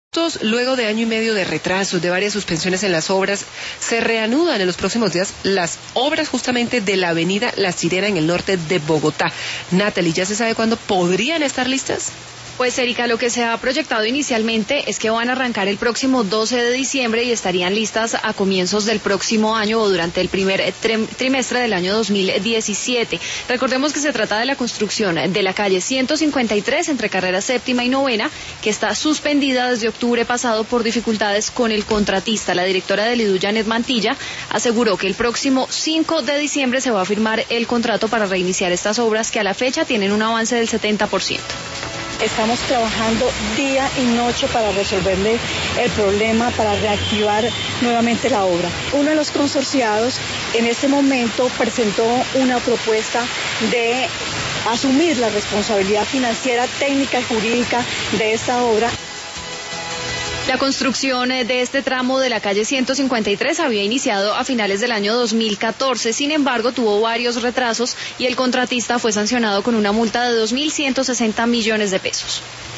Luego de año y medio de retrasos, de varias suspensiones en las obras, se reanudan en los próximos días las obras justamente de la avenida La Sirena en el norte de Bogotá. Natalie, ¿ya se sabe cuándo podrían estar listas? Pues Erika, lo que se ha proyectado inicialmente es que van a arrancar el próximo 12 de diciembre y estarían listas a comienzos del próximo año o durante el primer trimestre del año 2017. Recordemos que se trata de la construcción de la calle 153 entre carrera séptima y novena, que está suspendida desde octubre pasado por dificultades con el contratista. La directora del IDU, Janet Mantilla, aseguró que el próximo 5 de diciembre se va a firmar el contrato para reiniciar estas obras que a la fecha tienen un avance del 70%. Estamos trabajando día y noche para resolverle el problema, para reactivar nuevamente la obra. Uno de los consorciados en este momento presentó una propuesta de asumir la responsabilidad financiera, técnica y jurídica de esta obra. La construcción de este tramo de la calle 153 había iniciado a finales del año 2014, sin embargo tuvo varios retrasos y el contratista fue sancionado con una multa de 2.160 millones de pesos.